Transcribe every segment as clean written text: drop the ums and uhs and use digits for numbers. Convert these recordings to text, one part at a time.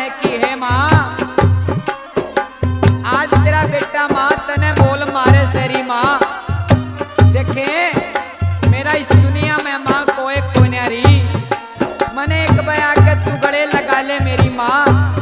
है कि हे माँ आज तेरा बेटा माँ तने बोल मारे सेरी माँ देखे मेरा इस दुनिया में माँ कोई कोई नहीं रही मने एक बार आके तू गले लगा ले मेरी माँ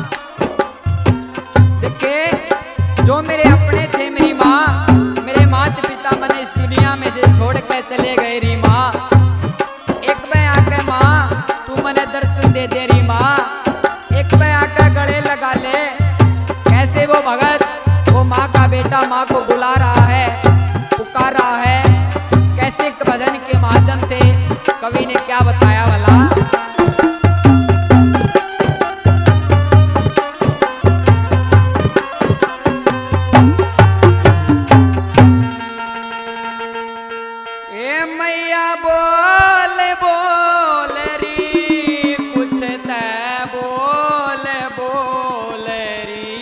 देखे जो मेरे अपने थे मेरी माँ मेरे माता पिता मैंने इस दुनिया में से छोड़ के चले गए री माँ एक बार आके माँ तू मैंने दर्शन दे दे रही माँ एक बार आके गले लगा ले कैसे वो भगत वो माँ का बेटा माँ को बुला रहा है पुकार रहा है कैसे एक भजन के माध्यम से कवि ने क्या बताया वाला मैया बोल बोल री कुछ ते बोल बोल री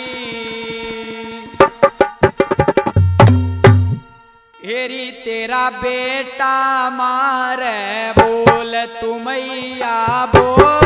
हेरी तेरा बेटा मारे बोल तू मैया बोल